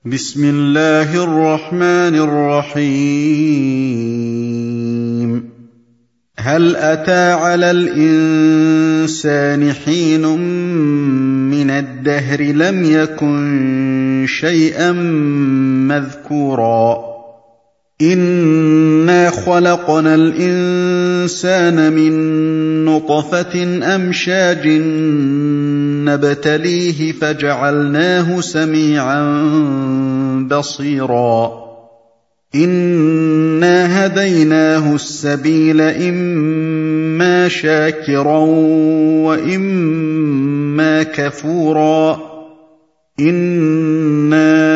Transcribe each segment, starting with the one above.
بسم الله الرحمن الرحيم هل أتى على الإنسان حين من الدهر لم يكن شيئا مذكورا إنا خلقنا الإنسان من نطفة أمشاج نبتليه فجعلناه سميعا بصيرا إنا هديناه السبيل إما شاكرا وإما كفورا إنا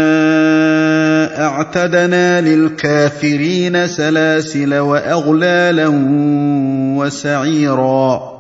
أعتدنا للكافرين سلاسل وأغلالا وسعيرا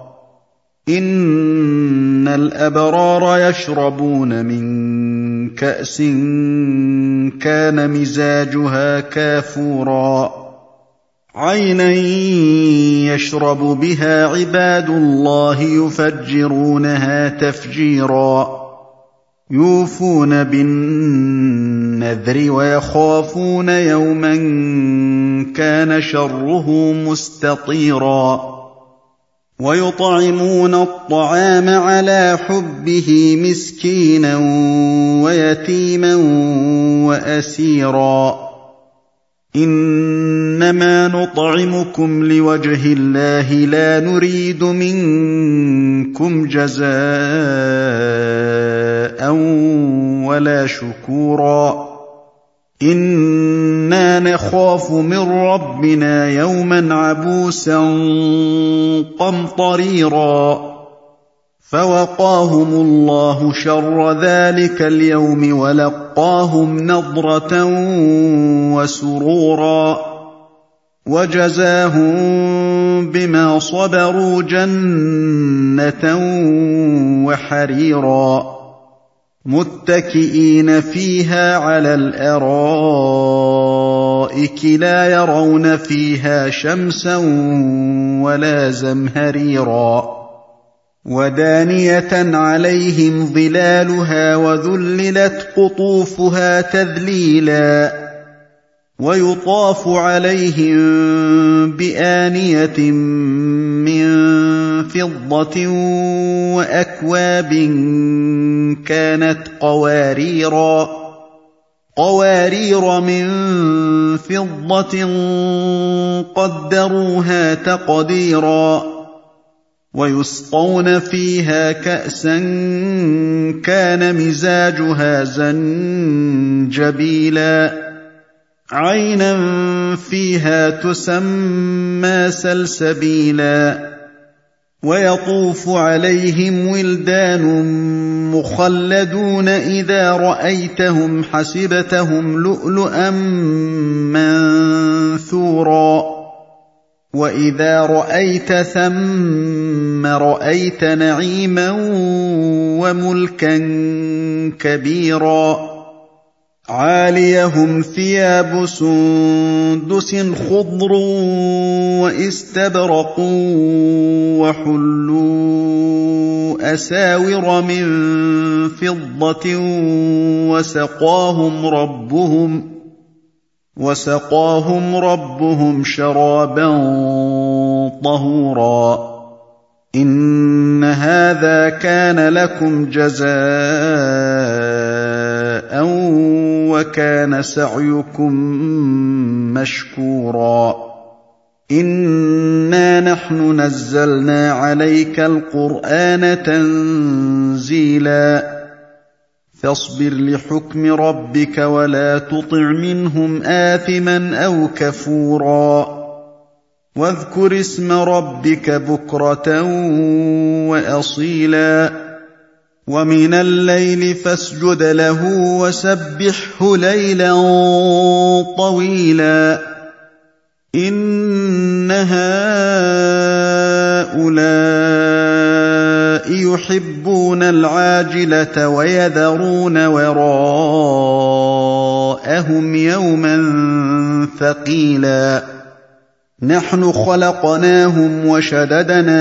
إن الأبرار يشربون من كأس كان مزاجها كافورا عينا يشرب بها عباد الله يفجرونها تفجيرا يوفون بالنذر ويخافون يوما كان شره مستطيرا ويطعمون الطعام على حبه مسكينا ويتيما وأسيرا إنما نطعمكم لوجه الله لا نريد منكم جزاء ولا شكورا إنا نخاف من ربنا يوما عبوسا قمطريرا فوقاهم الله شر ذلك اليوم ولقاهم نضرة وسرورا وجزاهم بما صبروا جنة وحريرا متكئين فيها على الأرائك لا يرون فيها شمسا ولا زمهريرا ودانية عليهم ظلالها وذللت قطوفها تذليلا ويطاف عليهم بآنية من فضة وأكواب كانت قوارير من فضة قدروها تقديرا ويسقون فيها كأسا كان مزاجها زنجبيلا عينا فيها تسمى سلسبيلا ويطوف عليهم ولدان مخلدون إذا رأيتهم حسبتهم لؤلؤا منثورا وإذا رأيت ثم رأيت نعيما وملكا كبيرا عاليهم ثياب سندس خضر واستبرق وحلوا أساور من فضة وسقاهم ربهم شرابا طهورا إن هذا كان لكم جزاء وكان سعيكم مشكورا إنا نحن نزلنا عليك القرآن تنزيلا فاصبر لحكم ربك ولا تطع منهم آثما أو كفورا واذكر اسم ربك بكرة وأصيلا ومن الليل فاسجد له وسبحه ليلا طويلا إن هؤلاء يحبون العاجلة ويذرون وراءهم يوما ثقيلا نحن خلقناهم وشددنا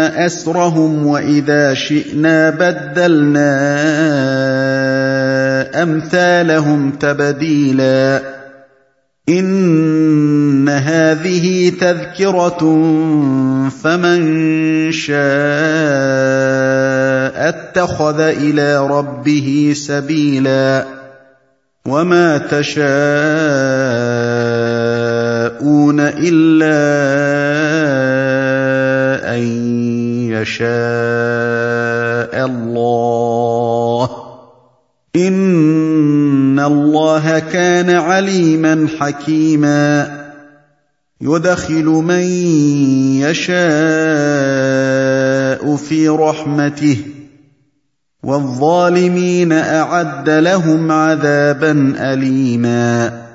أسرهم وإذا شئنا بدلنا أَمْثَالَهُمْ تَبْدِيلًا إِنَّ هَٰذِهِ تَذْكِرَةٌ فَمَن شَاءَ اتَّخَذَ إِلَىٰ رَبِّهِ سَبِيلًا وَمَا تَشَاءُونَ إِلَّا أَن يَشَاءَ اللَّهُ إِنَّ اللَّهَ كَانَ عَلِيمًا حَكِيمًا يُدْخِلُ مَن يَشَاءُ فِي رَحْمَتِهِ وَالظَّالِمِينَ أَعَدَّ لَهُمْ عَذَابًا أَلِيمًا